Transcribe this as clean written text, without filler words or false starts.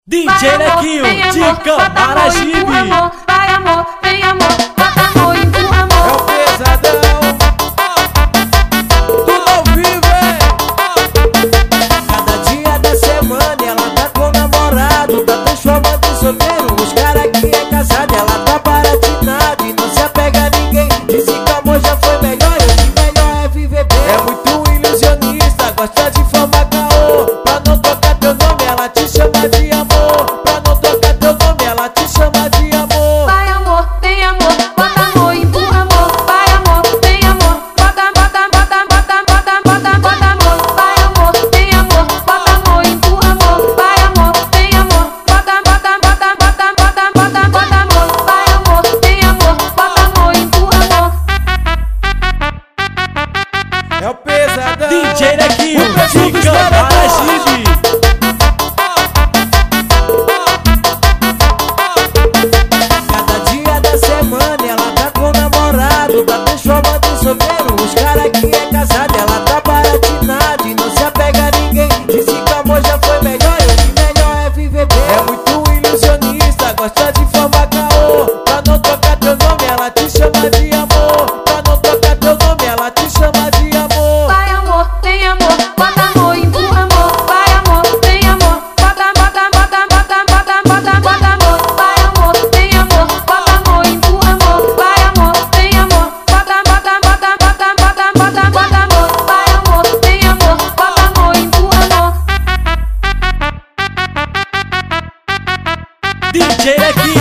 DJ Nequinho de Camaragibe. Vai amor, vem amor, bota amor e empurra amor. É o pesadão, tudo ao vivo, Cada dia da semana ela tá com namorado, tá transformando em solteiro os cara que é casado. Ela tá baratinada e não se apega a ninguém. Disse que o amor já foi melhor e o que melhor é viver bem. é muito ilusionista, gosta de formar caô. Pra não tocar teu nome, ela te chama de amor. Pra não tocar teu nome, ela te chama de amor. Vai amor, vem amor, bota amor e empurra amor. Vai amor, vem amor, bota amor. Vai amor, vem amor, bota amor e empurra amor. Vai amor, vem amor, bota amor. Vai amor, vem amor, bota amor e empurra amor. É o pesadão, DJ Nequinho de Camaragibe. Cada dia da semana ela tá com namorado, tá transformando em solteiro os cara que é casado. Ela tá baratinada e não se apega a ninguém. Disse que o amor já foi melhor e o que melhor é viver bem. é muito ilusionista, gosta de formar caô. Pra não tocar teu nome, ela te chama de amor. Pra não tocar teu nome, ela te chama de amor. Vai amor, vem amor, bota amor e empurra amor. Vai amor, vem amor, bota amor. Vai amor, vem amor, bota amor e empurra amor. Vai amor, vem amor, bota amor. Vai amor, vem amor, bota amor e empurra amor. DJ Nequinho